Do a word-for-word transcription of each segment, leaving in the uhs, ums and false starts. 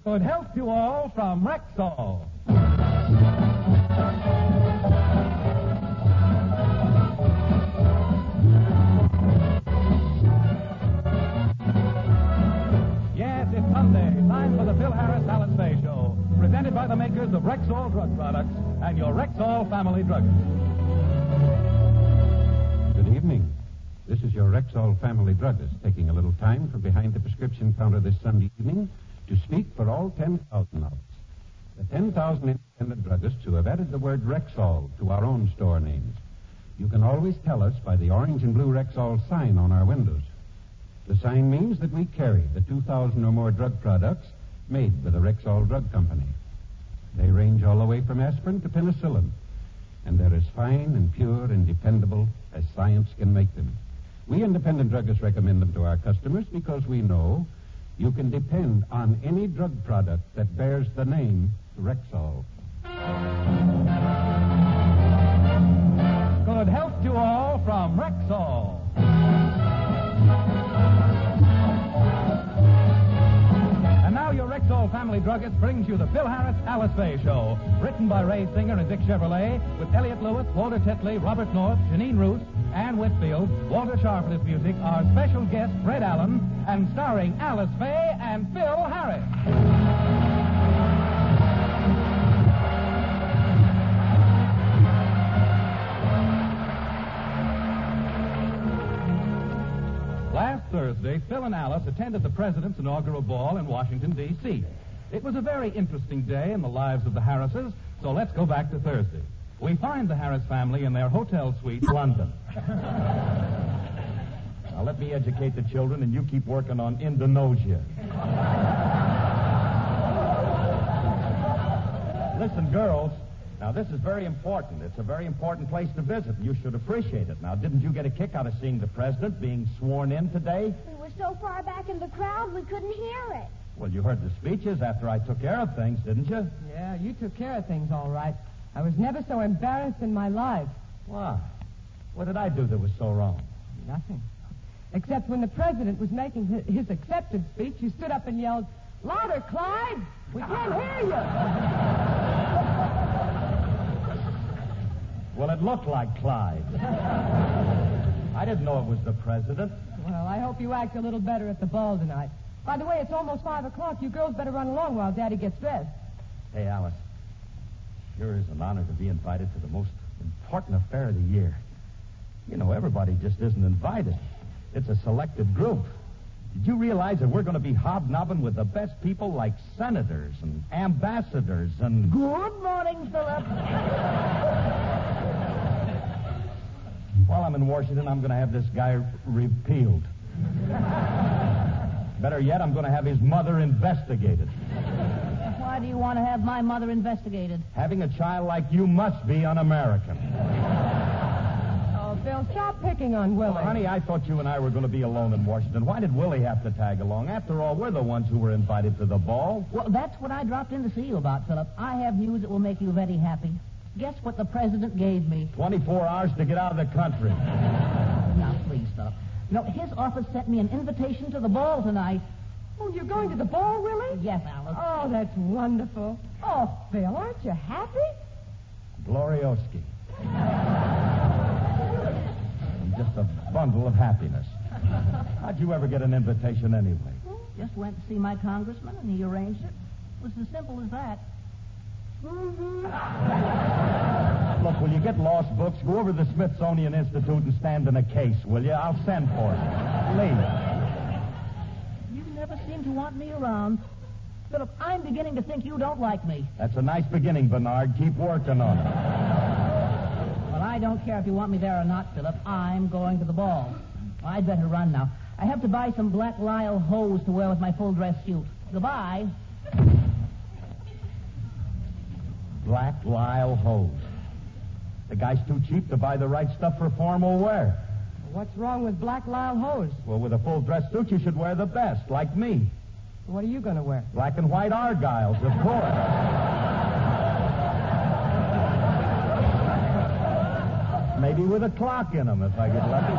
Good health to all from Rexall. Yes, it's Sunday. Time for the Phil Harris Alice Faye Show. Presented by the makers of Rexall Drug Products and your Rexall family druggist. Good evening. This is your Rexall family druggist taking a little time from behind the prescription counter this Sunday evening to speak for all ten thousand of us. The ten thousand independent druggists who have added the word Rexall to our own store names. You can always tell us by the orange and blue Rexall sign on our windows. The sign means that we carry the two thousand or more drug products made by the Rexall Drug Company. They range all the way from aspirin to penicillin, and they're as fine and pure and dependable as science can make them. We independent druggists recommend them to our customers because we know you can depend on any drug product that bears the name Rexall. Good health to all from Rexall. And now your Rexall family druggist brings you the Phil Harris Alice Faye Show. Written by Ray Singer and Dick Chevrolet, with Elliot Lewis, Walter Titley, Robert North, Janine Roos, Ann Whitfield, Walter Sharp in his music, our special guest, Fred Allen, and starring Alice Faye and Phil Harris. Last Thursday, Phil and Alice attended the President's inaugural ball in Washington, D C It was a very interesting day in the lives of the Harrises, so let's go back to Thursday. We find the Harris family in their hotel suite, London. Now, let me educate the children, and you keep working on Indonesia. Listen, girls, now this is very important. It's a very important place to visit, and you should appreciate it. Now, didn't you get a kick out of seeing the president being sworn in today? We were so far back in the crowd, we couldn't hear it. Well, you heard the speeches after I took care of things, didn't you? Yeah, you took care of things all right. I was never so embarrassed in my life. Why? What did I do that was so wrong? Nothing. Except when the president was making his, his acceptance speech, you stood up and yelled, "Louder, Clyde! We can't hear you!" Well, it looked like Clyde. I didn't know it was the president. Well, I hope you act a little better at the ball tonight. By the way, it's almost five o'clock. You girls better run along while Daddy gets dressed. Hey, Alice. Sure is an honor to be invited to the most important affair of the year. You know, everybody just isn't invited. It's a selected group. Did you realize that we're going to be hobnobbing with the best people like senators and ambassadors and... Good morning, Philip. While I'm in Washington, I'm going to have this guy repealed. Better yet, I'm going to have his mother investigated. Why do you want to have my mother investigated? Having a child like you must be un-American. Oh, Phil, stop picking on Willie. Well, honey, I thought you and I were going to be alone in Washington. Why did Willie have to tag along? After all, we're the ones who were invited to the ball. Well, that's what I dropped in to see you about, Philip. I have news that will make you very happy. Guess what the president gave me? twenty-four hours to get out of the country. Now, please, Philip. You know, his office sent me an invitation to the ball tonight. Oh, you're going to the ball, Willie? Yes, Alice. Oh, that's wonderful. Oh, Phil, aren't you happy? Glorioski. I'm just a bundle of happiness. How'd you ever get an invitation anyway? Just went to see my congressman, and he arranged it. It was as simple as that. Mm-hmm. Look, will you get lost books? Go over to the Smithsonian Institute and stand in a case, will you? I'll send for you. Please. You never seem to want me around. Philip, I'm beginning to think you don't like me. That's a nice beginning, Bernard. Keep working on it. Well, I don't care if you want me there or not, Philip. I'm going to the ball. Well, I'd better run now. I have to buy some Black Lisle hose to wear with my full dress suit. Goodbye. Black Lisle hose. The guy's too cheap to buy the right stuff for formal wear. What's wrong with Black Lisle hose? Well, with a full dress suit, you should wear the best, like me. What are you going to wear? Black and white Argyles, of course. Maybe with a clock in them, if I get lucky.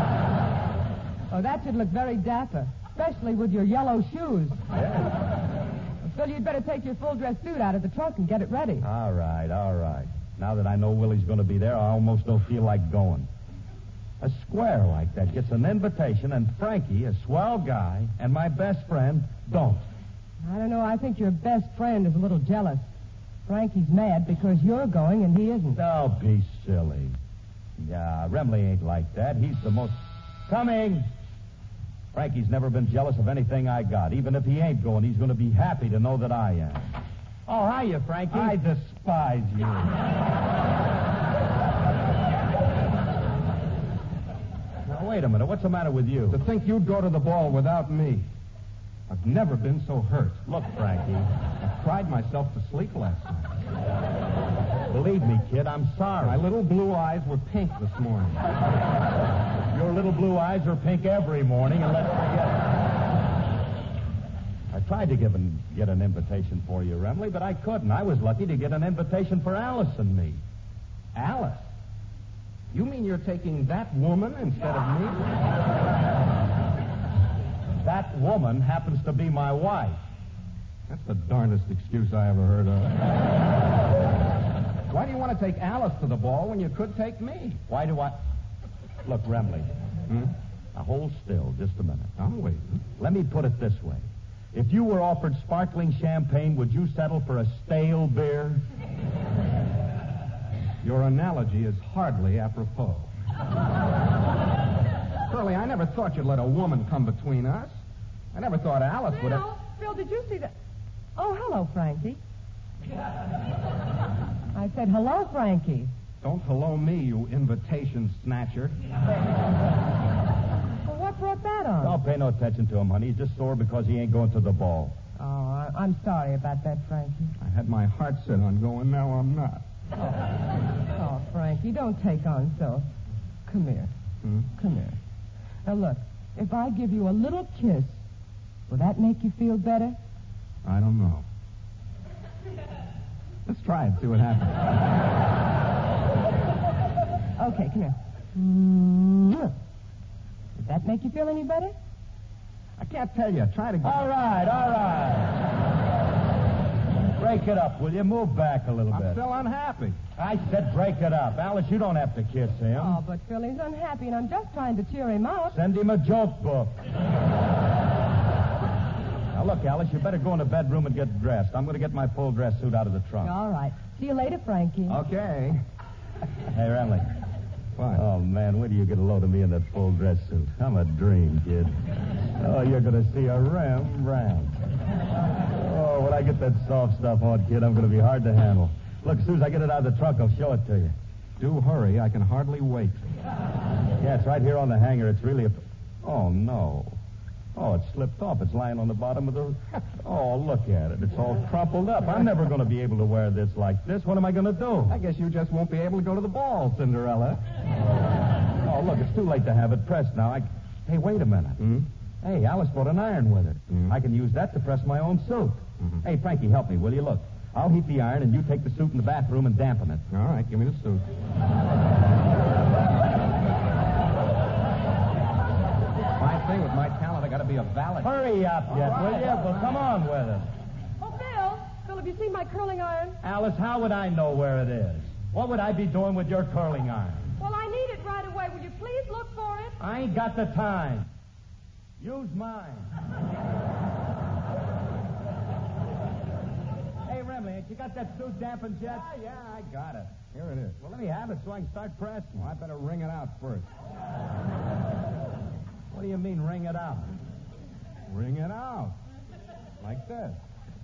Oh, that should look very dapper, especially with your yellow shoes. Yeah. Phil, you'd better take your full-dress suit out of the trunk and get it ready. All right, all right. Now that I know Willie's going to be there, I almost don't feel like going. A square like that gets an invitation, and Frankie, a swell guy, and my best friend, don't. I don't know. I think your best friend is a little jealous. Frankie's mad because you're going and he isn't. Don't be silly. Yeah, Remley ain't like that. He's the most... Coming! Frankie's never been jealous of anything I got. Even if he ain't going, he's going to be happy to know that I am. Oh, hiya, Frankie. I despise you. Now, wait a minute. What's the matter with you? To think you'd go to the ball without me. I've never been so hurt. Look, Frankie. I cried myself to sleep last night. Believe me, kid, I'm sorry. My little blue eyes were pink this morning. Your little blue eyes are pink every morning, and let's forget it. I tried to give an, get an invitation for you, Remley, but I couldn't. I was lucky to get an invitation for Alice and me. Alice? You mean you're taking that woman instead of me? That woman happens to be my wife. That's the darndest excuse I ever heard of. Why do you want to take Alice to the ball when you could take me? Why do I... Look, Remley. Hmm? Now, hold still just a minute. I'm waiting. Let me put it this way. If you were offered sparkling champagne, would you settle for a stale beer? Your analogy is hardly apropos. Curly, I never thought you'd let a woman come between us. I never thought Alice would have... Phil, Phil, did you see that? Oh, hello, Frankie. I said, hello, Frankie. Don't hello me, you invitation snatcher. Well, what brought that on? Don't pay no attention to him, honey. He's just sore because he ain't going to the ball. Oh, I- I'm sorry about that, Frankie. I had my heart set on going, now I'm not. Oh, Frankie, don't take on so. Come here. Hmm? Come here. Now, look, if I give you a little kiss, will that make you feel better? I don't know. Let's try it, see what happens. Okay, come here. Mwah. Did that make you feel any better? I can't tell you. Try to get... All right, all right. Break it up, will you? Move back a little I'm bit. still unhappy. I said break it up. Alice, you don't have to kiss him. Oh, but Phil, he's unhappy, and I'm just trying to cheer him up. Send him a joke book. Now, look, Alice, you better go in the bedroom and get dressed. I'm going to get my full dress suit out of the trunk. All right. See you later, Frankie. Okay. Hey, Remley. What? Oh, man, when do you get a load of me in that full dress suit? I'm a dream, kid. Oh, you're going to see a Rembrandt. Oh, when I get that soft stuff on, kid, I'm going to be hard to handle. Look, as soon as I get it out of the trunk, I'll show it to you. Do hurry. I can hardly wait. Yeah, it's right here on the hanger. It's really a... Oh, no. Oh, it slipped off. It's lying on the bottom of the... Oh, look at it. It's all crumpled up. I'm never going to be able to wear this like this. What am I going to do? I guess you just won't be able to go to the ball, Cinderella. Oh, look, it's too late to have it pressed now. I... Hey, wait a minute. Hmm? Hey, Alice brought an iron with her. Mm. I can use that to press my own suit. Mm-hmm. Hey, Frankie, help me, will you? Look, I'll heat the iron, and you take the suit in the bathroom and dampen it. All right, give me the suit. Fine thing, with my talent, I got to be a valet. Hurry up, Jet, All will right, you? all Well, right. come on with it. Oh, Phil. Phil, have you seen my curling iron? Alice, how would I know where it is? What would I be doing with your curling iron? Well, I need it right away. Will you please look for it? I ain't got the time. Use mine. Hey, Remley, ain't you got that suit dampened yet? Yeah, yeah, I got it. Here it is. Well, let me have it so I can start pressing. Well, I better wring it out first. What do you mean, wring it out? Wring it out. Like this.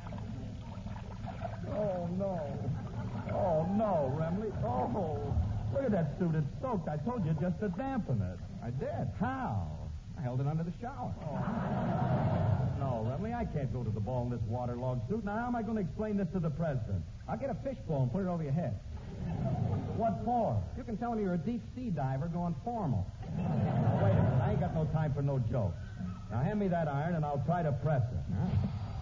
Oh, no. Oh, no, Remley. Oh, look at that suit. It's soaked. I told you just to dampen it. I did. How? I held it under the shower. No, Remley, I can't go to the ball in this waterlogged suit. Now, how am I going to explain this to the president? I'll get a fishbowl and put it over your head. What for? You can tell him you're a deep sea diver going formal. Wait a minute. I ain't got no time for no jokes. Now, hand me that iron, and I'll try to press it. All right.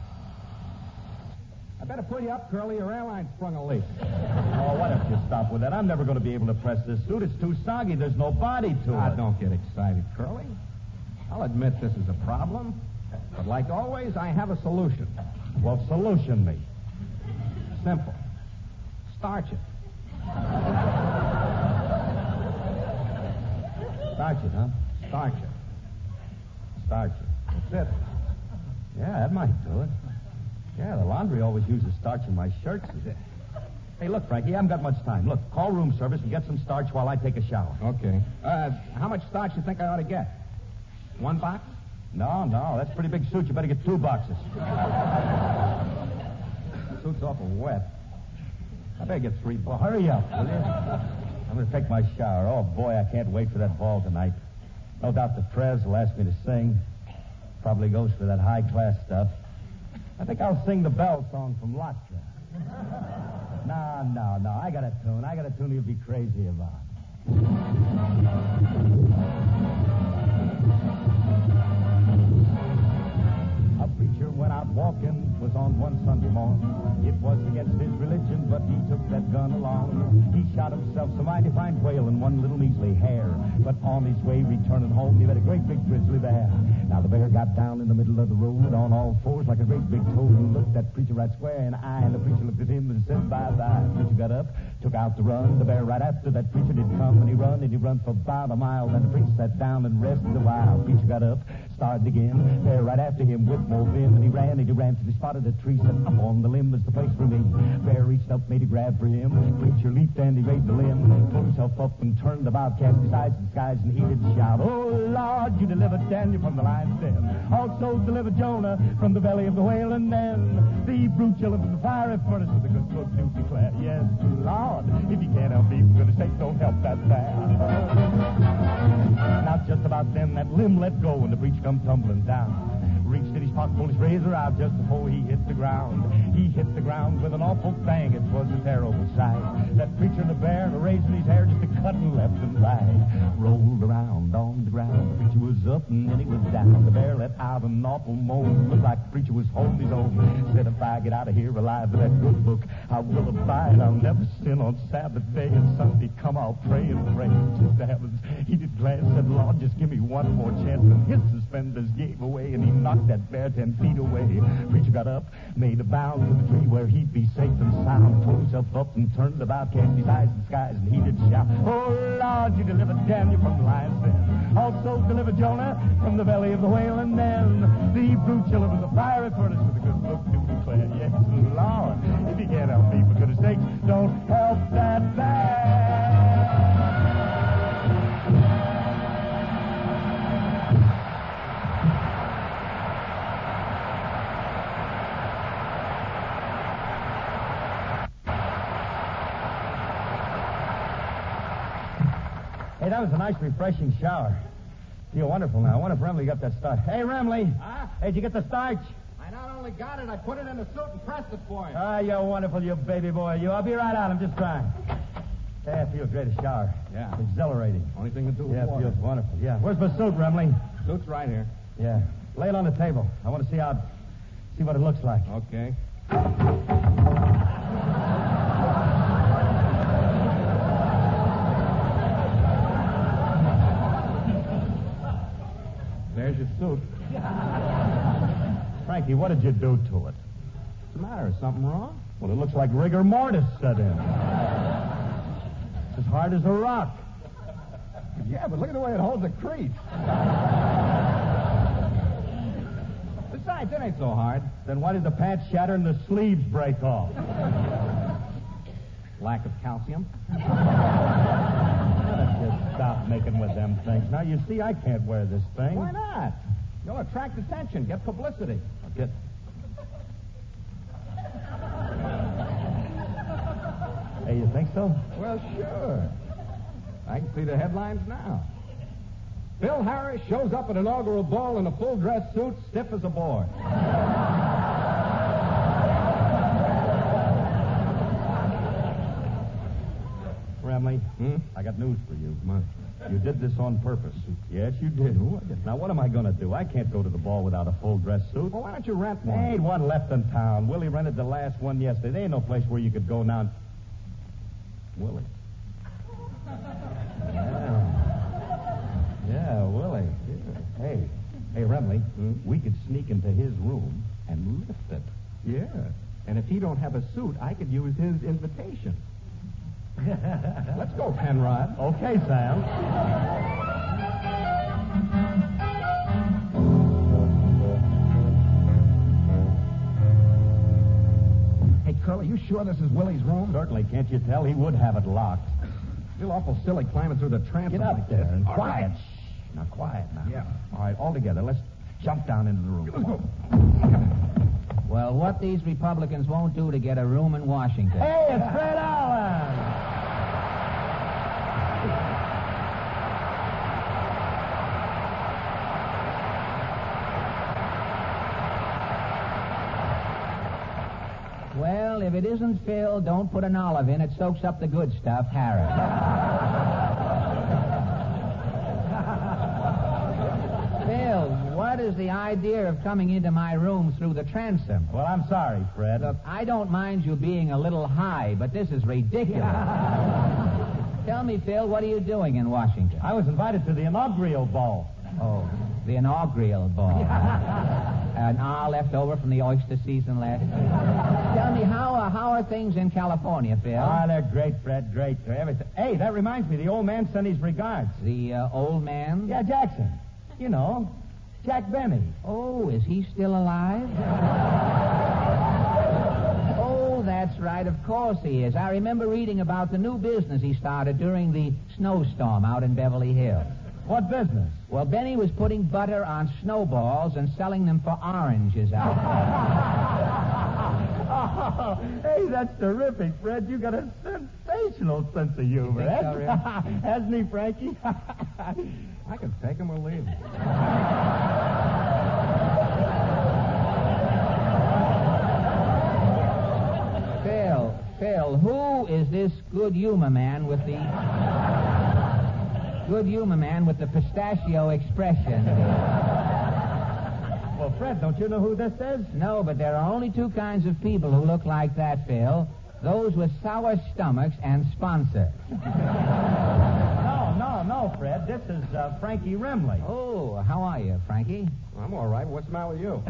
I better pull you up, Curly. Your airline sprung a leak. Oh, why don't you stop with that? I'm never going to be able to press this suit. It's too soggy. There's no body to Ah, it. don't get excited, Curly. I'll admit this is a problem, but like always, I have a solution. Well, solution me. Simple. Starch it. Starch it, huh? Starch it. Starch it. That's it. Yeah, that might do it. Yeah, the laundry always uses starch in my shirts. Hey, look, Frankie, I haven't got much time. Look, call room service and get some starch while I take a shower. Okay. Uh, how much starch you think I ought to get? One box? No, no, that's a pretty big suit. You better get two boxes. The suit's awful wet. I better get three Well, boxes. hurry up, will you? I'm going to take my shower. Oh, boy, I can't wait for that ball tonight. No doubt the Prez will ask me to sing. Probably goes for that high-class stuff. I think I'll sing the Bell song from Lotka. No, no, no. I got a tune. I got a tune you'll be crazy about. A preacher went out walking, was on one Sunday morning. It was against his religion, but he took that gun along. He shot himself some mighty fine whale and one little measly hare. But on his way returning home, he met a great big grizzly bear. Now the bear got down in the middle of the road on all fours like a great big toad and looked that preacher right square in the eye. And the preacher looked at him and said, bye-bye. Preacher got up, took out to run. The bear right after that preacher did come, and he run, and he run for about a mile. Then the preacher sat down and rested a while. Preacher got up, started again. Bear right after him with more vim, and he ran, and he ran till he spotted a tree. Said, up on the limb is the place for me. Bear reached up, made a grab for him. Preacher leaped and he raised the limb, pulled himself up and turned about, cast his eyes to the skies, and he did shout, oh, Lord, you delivered Daniel from the lion's den. Also delivered Jonah from the belly of the whale, and then the brute children from the fiery furnace with a good cook do declare, yes, Lord, if you can't help me, for goodness sake, don't help that bear. Now just about then that limb let go and the preacher come tumbling down. Reached in his pocket, pulled his razor out just before he hit the ground. He hit the ground with an awful bang. It was a terrible sight. That preacher and the bear and the razor in his hair just a cutting left and right. Rolled around on the ground. The preacher was up and then he was down. The bear let out an awful moan. Looked like the preacher was holding his own. Said, if I get out of here alive with that good book, I will abide. I'll never sin on Sabbath day, and Sunday come, I'll pray and pray. Just to heavens, he did glad. Said, Lord, just give me one more chance. And his suspenders gave away, and he knocked that bear ten feet away. Preacher got up, made a bound to the tree where he'd be safe and sound. Pulled himself up and turned about, cast his eyes in the skies, and he did shout, oh, Lord, you delivered Daniel from the lion's den. Also delivered Jonah from the belly of the whale, and then the brute children from the fiery furnace with a good book do declare, yes, Lord, if you can't help me, for goodness sake, don't help that bear. Hey, that was a nice, refreshing shower. Feel wonderful now. I wonder if Remley got that starch. Hey, Remley. Huh? Hey, did you get the starch? I not only got it, I put it in a suit and pressed it for you. Ah, you're wonderful, you baby boy. You. I'll be right out. I'm just trying. Hey, I feel great. A shower. Yeah. Exhilarating. Only thing to do with Yeah, it water. feels wonderful. Yeah. Where's my suit, Remley? Suit's right here. Yeah. Lay it on the table. I want to see how, see what it looks like. Okay. There's your suit. Frankie, what did you do to it? What's the matter? Is something wrong? Well, it looks like rigor mortis set in. It's as hard as a rock. Yeah, but look at the way it holds a crease. Besides, it ain't so hard. Then why did the pants shatter and the sleeves break off? Lack of calcium. Just stop making with them things. Now, you see, I can't wear this thing. Why not? You'll attract attention. Get publicity. I'll get... Hey, you think so? Well, sure. I can see the headlines now. Bill Harris shows up at inaugural ball in a full dress suit, stiff as a board. Remley, Hmm? I got news for you. What? You did this on purpose. Yes, you did. Now, what am I going to do? I can't go to the ball without a full dress suit. Well, why don't you rent one? There ain't one left in town. Willie rented the last one yesterday. There ain't no place where you could go now. and- Willie. Yeah. Yeah, Willie. Yeah. Hey, hey, Remley, Hmm? we could sneak into his room and lift it. Yeah. And if he don't have a suit, I could use his invitation. Let's go, Penrod. Okay, Sam. Hey, Curly, you sure this is Willie's room? Certainly, can't you tell? He would have it locked. You're awful silly climbing through the transom Get up like there this. and All quiet. right. Shh. Now, quiet now. Yeah. All right, all together. Let's jump down into the room. Let's go. Well, what these Republicans won't do to get a room in Washington. Hey, it's Fred Allen. Well, if it isn't Phil, don't put an olive in. It soaks up the good stuff, Harris. Phil, what is the idea of coming into my room through the transom? Well, I'm sorry, Fred. Look, I don't mind you being a little high, but this is ridiculous. Tell me, Phil, what are you doing in Washington? I was invited to the inaugural ball. Oh, the inaugural ball. An hour left over from the oyster season last year. Tell me, how are, how are things in California, Phil? Ah, they're great, Fred, great. They're everything. Hey, that reminds me, the old man sent his regards. The uh, old man? Yeah, Jackson. You know, Jack Benny. Oh, is he still alive? Oh, that's right. Of course he is. I remember reading about the new business he started during the snowstorm out in Beverly Hills. What business? Well, Benny was putting butter on snowballs and selling them for oranges out Oh, hey, that's terrific, Fred. You got a sensational sense of humor. You think so, really? Hasn't he, Frankie? I can take him or leave him. Phil, Phil, who is this good humor man with the... Good humor man with the pistachio expression? Well, Fred, don't you know who this is? No, but there are only two kinds of people who look like that, Phil. Those with sour stomachs and sponsors. No, no, no, Fred. This is uh, Frankie Remley. Oh, how are you, Frankie? I'm all right. What's the matter with you?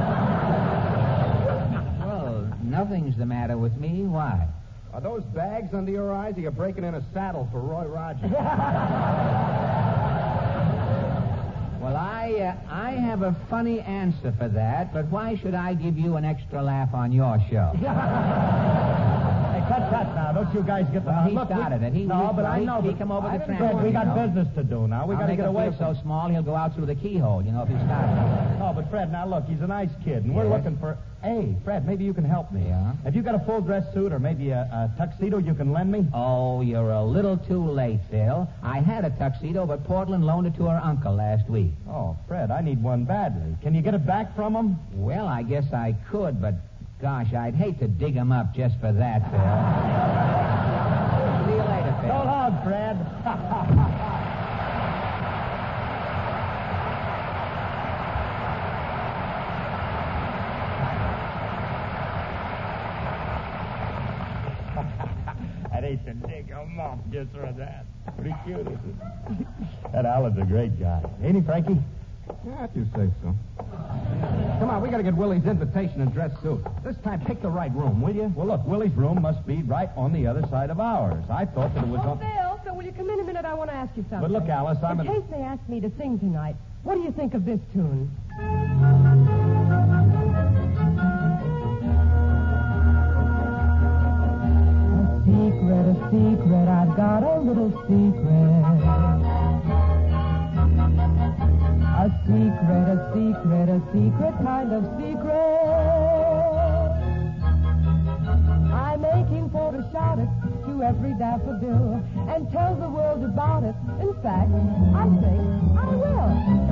Well, nothing's the matter with me. Why? Are those bags under your eyes, or you're breaking in a saddle for Roy Rogers? Well, I uh, I have a funny answer for that, but why should I give you an extra laugh on your show? Hey, cut, cut now. Don't you guys get the... Well, he Look, we- started it. He- no, he- but I he- know. he but- come over I the didn't- trampoline, Fred, we got you know. business to do now. We I'll got to make get him away feel from... so small he'll go out through the keyhole, you know, if he starts. No, but Fred, now look, he's a nice kid, and we're Yes. looking for... Hey, Fred, maybe you can help me. Yeah? Have you got a full dress suit or maybe a, a tuxedo you can lend me? Oh, you're a little too late, Phil. I had a tuxedo, but Portland loaned it to her uncle last week. Oh, Fred, I need one badly. Can you get it back from him? Well, I guess I could, but gosh, I'd hate to dig him up just for that, Phil. See you later, Phil. So long, Fred. I'd hate to dig him up just for that. Pretty cute, isn't it? That Alan's a great guy. Ain't he, Frankie? Yeah, if you say so. Come on, we got to get Willie's invitation and dress suit. This time, pick the right room, will you? Well, look, Willie's room must be right on the other side of ours. I thought that it was Oh, on... Phil, Phil, will you come in a minute? I want to ask you something. But look, Alice, I'm... In an- case they ask me to sing tonight, what do you think of this tune? A secret, a secret, I've got a little secret. A secret, a secret, a secret kind of secret. I'm aching for to shout it to every daffodil and tell the world about it. In fact, I think I will.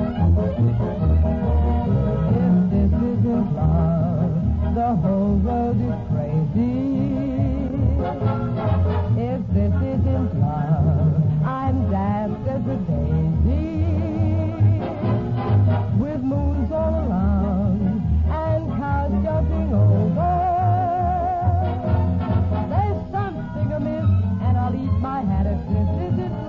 If this isn't love, the whole world is crazy. If this isn't love, I'm daft as a daisy. With moons all around and cars jumping over. There's something amiss, and I'll eat my hat if this isn't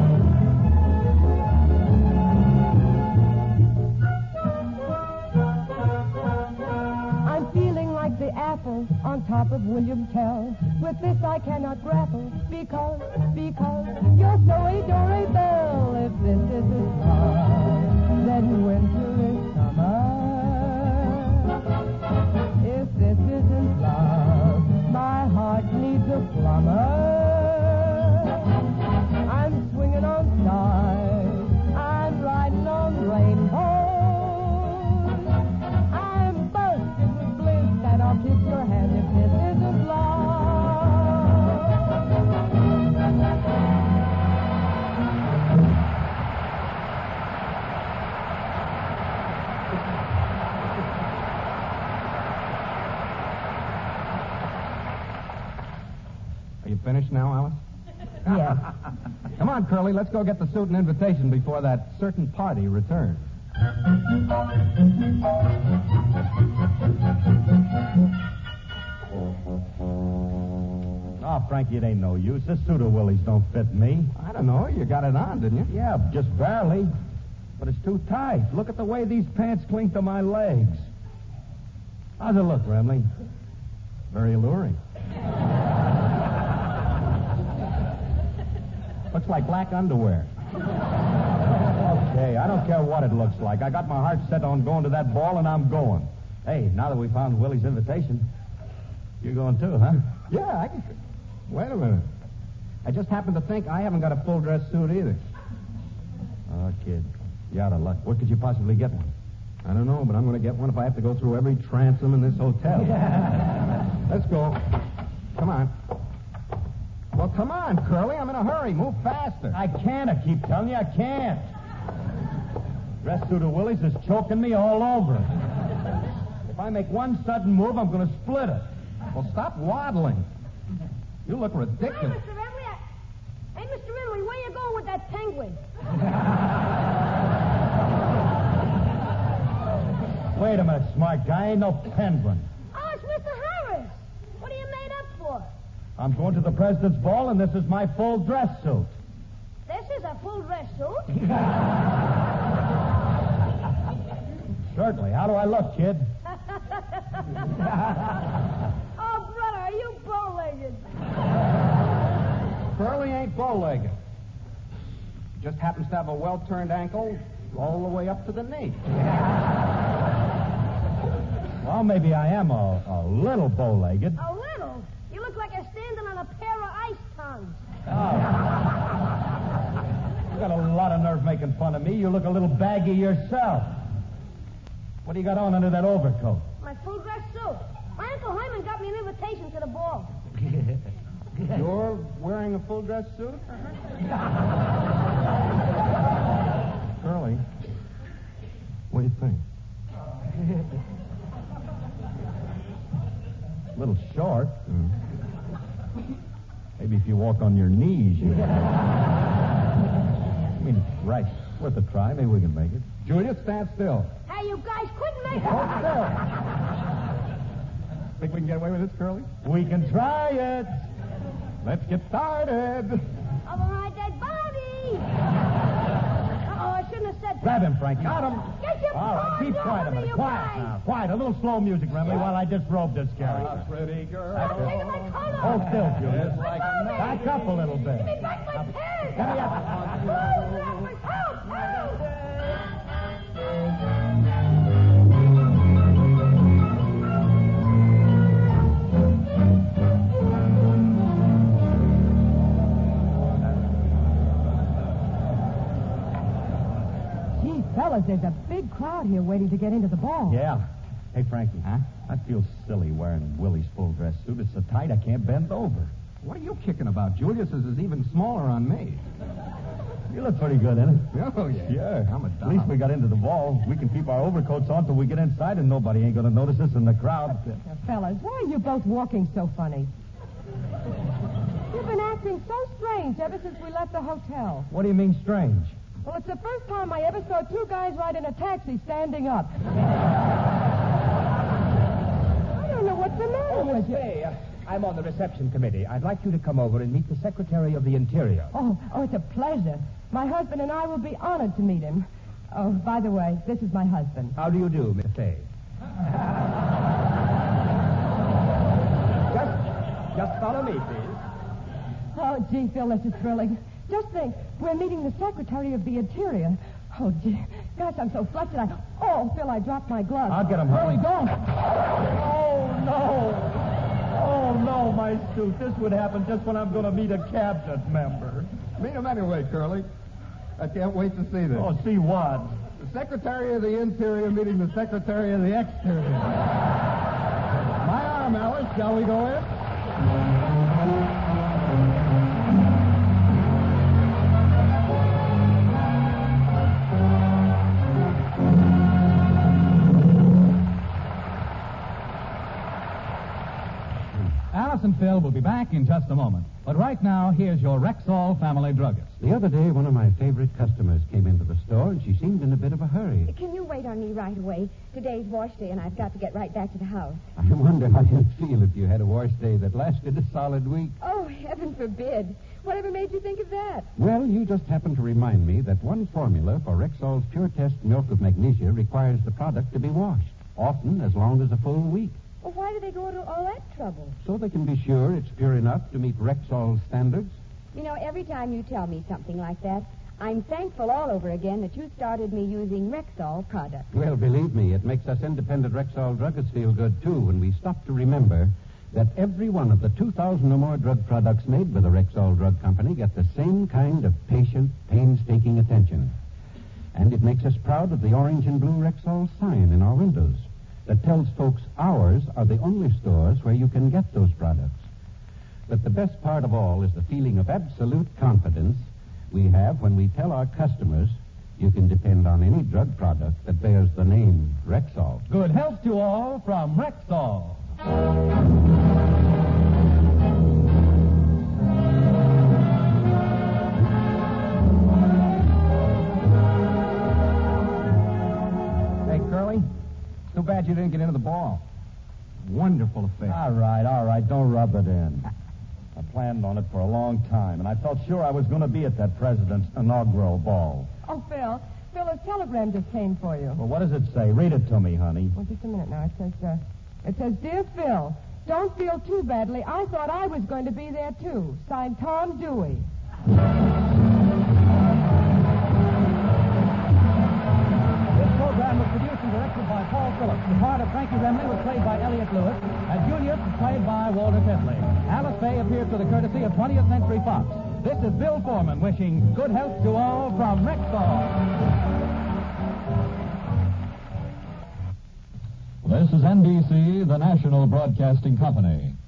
love. like the apple on top of William Tell. With this I cannot grapple, because, because you're so adorable. If this isn't love, then winter is summer. If this isn't love, my heart needs a plumber. I'm swinging on stars, I'm riding on rainbows. I'm bursting with bliss, and I'll kiss your hand if this isn't love. Are you finished now, Alice? Yes. Come on, Curly, let's go get the suit and invitation before that certain party returns. Oh, Frankie, it ain't no use. This suit of Willie's don't fit me. I don't know. You got it on, didn't you? Yeah, just barely. But it's too tight. Look at the way these pants cling to my legs. How's it look, Remley? Very alluring. Looks like black underwear. Okay, I don't care what it looks like. I got my heart set on going to that ball, and I'm going. Hey, now that we found Willie's invitation, you're going too, huh? Yeah, I can... Wait a minute. I just happened to think I haven't got a full dress suit either. Oh, kid, you're out of luck. Where could you possibly get one? I don't know, but I'm going to get one if I have to go through every transom in this hotel. Let's go. Come on. Well, come on, Curly. I'm in a hurry. Move faster. I can't. I keep telling you I can't. Dress suit of Willie's is choking me all over. If I make one sudden move, I'm going to split it. Well, stop waddling. You look Hi, ridiculous. Mister Ridley. I... Hey, Mister Ridley, where you going with that penguin? Wait a minute, smart guy. Ain't no penguin. Oh, it's Mister Harris. What are you made up for? I'm going to the president's ball, and this is my full dress suit. This is a full dress suit. Certainly. How do I look, kid? Oh, brother, are you bow-legged? Curly ain't bow-legged. Just happens to have a well-turned ankle all the way up to the knee. Well, maybe I am a, a little bow-legged. A little? You look like you're standing on a pair of ice tongues. Oh. You got a lot of nerve making fun of me. You look a little baggy yourself. What do you got on under that overcoat? My full dress suit. My Uncle Hyman got me an invitation to the ball. You're wearing a full dress suit? Curly, what do you think? A little short. Mm. Maybe if you walk on your knees, you... I mean, right. Worth a try. Maybe we can make it. Julius, stand still. Hey, you guys couldn't make it. Hold still. Think we can get away with this, Curly? We can try it. Let's get started. Over my dead body. Uh-oh, I shouldn't have said... Grab him, Frank. Got him. Get your All right, paws keep quiet a off me, minute. you Quiet guys. now. Quiet. A little slow music, Remley, while I disrobe this Gary. Ah, pretty girl. I'm taking my coat off. Hold still, Julius. Just like a man. Back up a little bit. Give me back my pants. Give me up. Help, help, help. Gee, fellas, there's a big crowd here waiting to get into the ball. Yeah. Hey, Frankie. Huh? I feel silly wearing Willie's full dress suit. It's so tight I can't bend over. What are you kicking about? Julius's is even smaller on me. You look pretty good in it. Oh, yeah. Sure. I'm a At doll. least we got into the ball. We can keep our overcoats on till we get inside, and nobody ain't going to notice us in the crowd. Now, fellas, why are you both walking so funny? You've been acting so strange ever since we left the hotel. What do you mean strange? Well, it's the first time I ever saw two guys ride in a taxi standing up. I don't know what's the matter with you. Say, uh, I'm on the reception committee. I'd like you to come over and meet the Secretary of the Interior. Oh, oh, it's a pleasure. My husband and I will be honored to meet him. Oh, by the way, this is my husband. How do you do, Miss Fay? Just follow me, please. Oh, gee, Phil, this is thrilling. Just think, we're meeting the Secretary of the Interior. Oh, gee. Gosh, I'm so flustered. I... Oh, Phil, I dropped my glove. I'll get him, Hurry, honey. don't. Oh, no. Oh, no, my suit. This would happen just when I'm going to meet a cabinet member. Meet him anyway, Curly. I can't wait to see this. Oh, see what? The Secretary of the Interior meeting the Secretary of the Exterior. My arm, Alice. Shall we go in? Alice and Phil will be back in just a moment. But right now, here's your Rexall family druggist. The other day, one of my favorite customers came into the store, and she seemed in a bit of a hurry. Can you wait on me right away? Today's wash day, and I've got to get right back to the house. I wonder how you'd feel if you had a wash day that lasted a solid week. Oh, heaven forbid. Whatever made you think of that? Well, you just happened to remind me that one formula for Rexall's Pure Test milk of magnesia requires the product to be washed, often as long as a full week, Well, why do they go to all that trouble? so they can be sure it's pure enough to meet Rexall's standards. You know, every time you tell me something like that, I'm thankful all over again that you started me using Rexall products. Well, believe me, it makes us independent Rexall druggists feel good, too, when we stop to remember that every one of the two thousand or more drug products made by the Rexall Drug Company get the same kind of patient, painstaking attention. And it makes us proud of the orange and blue Rexall sign in our windows that tells folks ours are the only stores where you can get those products. But the best part of all is the feeling of absolute confidence we have when we tell our customers you can depend on any drug product that bears the name Rexall. Good health to all from Rexall. Hey, Curly, too bad you didn't get into the ball. Wonderful affair. All right, all right. Don't rub it in. I planned on it for a long time, and I felt sure I was going to be at that president's inaugural ball. Oh, Phil. Phil, a telegram just came for you. Well, what does it say? Read it to me, honey. Well, just a minute now. It says, uh, it says, Dear Phil, don't feel too badly. I thought I was going to be there, too. Signed, Tom Dewey. This program was produced and directed by Paul Phillips. The part of Frankie Remley was played by Elliot Lewis, and Junius was played by Walter Tetley. Alice Faye appears to the courtesy of twentieth Century Fox. This is Bill Foreman wishing good health to all from Rexall. This is N B C, the national broadcasting company.